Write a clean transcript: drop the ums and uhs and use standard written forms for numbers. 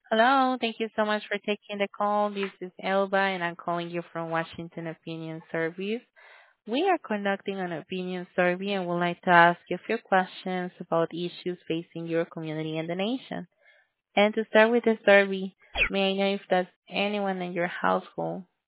Hello, thank you so much for taking the call. This is Elba, and I'm calling you from Washington Opinion Service. We are conducting an opinion survey and would like to ask you a few questions about issues facing your community and the nation. And to start with the survey, may I know if there's anyone in your household